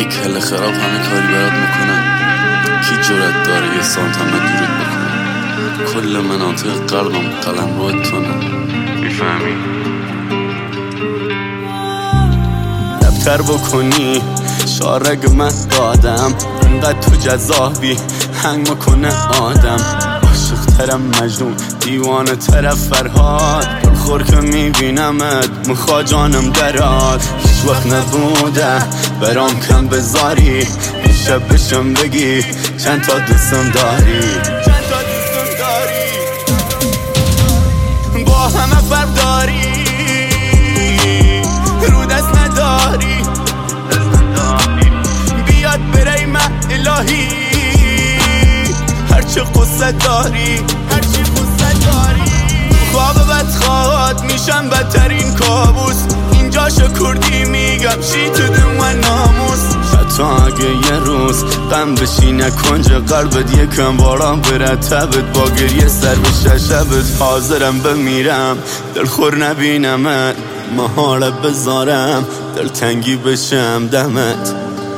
یه کله خراب همه کاری برات میکنن. کی جرأت داره یه سانت هم دورت بکنه؟ کل مناطق قلبم قلم رو تونه. میفهمی؟ دفتر بکنی شارگ من دادم، انقدر تو جذابی هنگ میکنه آدم. عاشق ترم مجنون، دیوانه طرف فرهاد، خور که میبینمت مخوا جانم دراد. هیچ وقت نبوده برام کم بذاری، شب بشم بگی چند تا دوستم داری. با همه فرق داری، رو دست نداری، بیاد بری من الهی. هرچه قصه داری، هرچی قصه داری. خواب بدخواد میشم بدترین کابوس، اینجا شکردی میگم شی تو دم ناموس. حتی اگه یه روز غم بشینه کنج قلبت، یکم باران بره تبت، با گریه سر بشه شبت. حاضرم بمیرم دلخور نبینمت، محاله بذارم دلتنگی بشم دمت.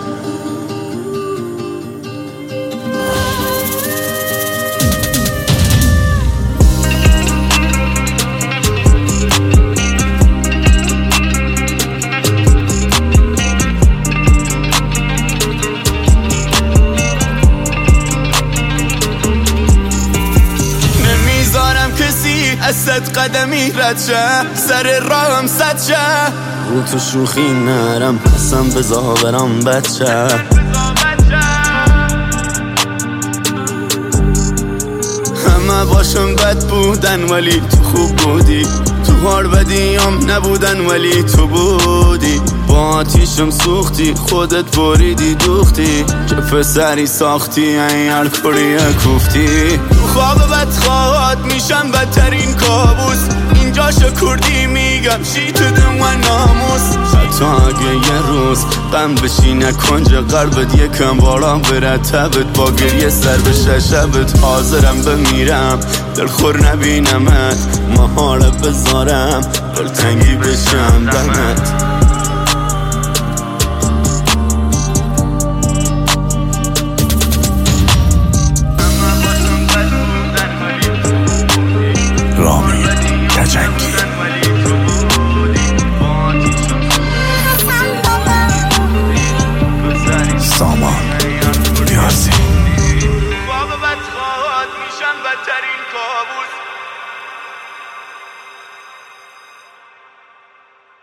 صد قدمی رد شه، سر راهم صد شه. رو تو شوخی نرم قسم بزا برام بچه. همه باشم بد بودن ولی تو خوب بودی، تو هار بدیام نبودن ولی تو بودی. با آتیشم سوختی خودت بریدی دوختی، چه پسری ساختی این الکلی کوفتی. خواب بدخواد میشم بدترین کابوس، اینجا شکردی میگم شی تو دم ناموس. حتی اگه یه روز غم بشینه کنج قلبت، یکم باران بره تبت، با گریه سر بشه شبت. حاضرم بمیرم دلخور نبینمت، محاله بذارم دلتنگی بشم دمت.